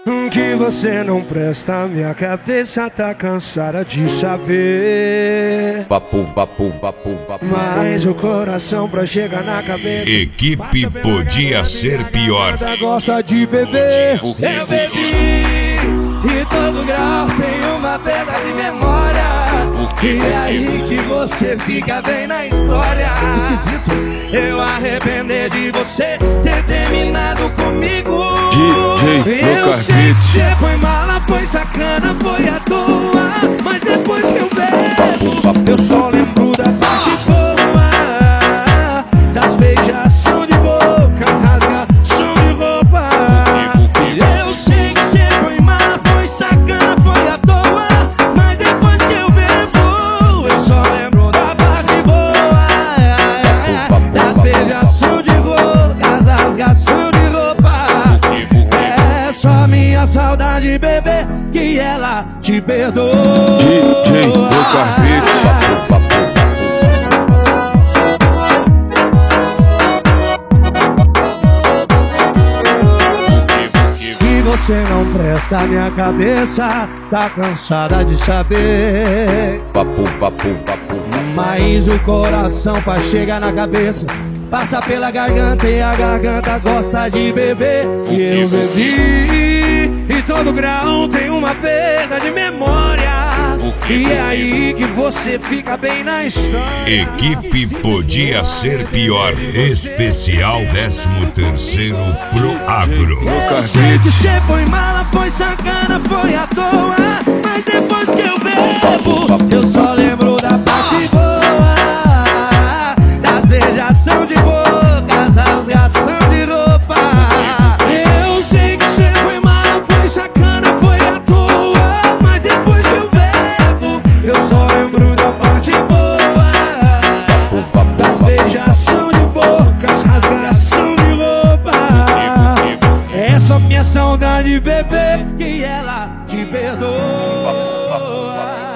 Que você não presta, minha cabeça tá cansada de saber. Papo. Mas o coração pra chegar na cabeça. Equipe podia ser pior. Gosta de beber. Eu bebi e todo grau tem uma pedra de memória. E é aí que você fica bem na história. Esquisito. Eu arrepender de você ter terminado comigo. DJ Eu sei que você foi mala, foi sacana, foi à toa. Mas depois que eu bebo, eu só lembro da parte boa. Das beijação de bocas, rasgação de roupa. Eu sei que você foi mala, foi sacana, foi à toa. Mas depois que eu bebo, eu só lembro da parte boa. Das beijação de bocas, rasgação de roupa. É só minha saudade, bebê, que ela te perdoa. DJ Lucas Beats. Você não presta, minha cabeça tá cansada de saber. Papo. Mas o coração pra chegar na cabeça passa pela garganta e a garganta gosta de beber. E eu bebi e todo grau tem uma perda de memória. E é aí que você fica bem na história. Equipe podia ser pior. Especial 13º Pro Agro. Eu sei que você foi mala, foi sacana, foi à toa. Mas depois que eu bebo, eu só lembro da parte boa. Das beijação de bocas, rasgação de roupa. Eu sei que você foi mala, foi sacana, foi à toa. Mas depois que eu bebo, eu só lembro da parte boa. Das beijação de bocas, rasgação de roupa. É só minha saudade, bebê, que ela te perdoa.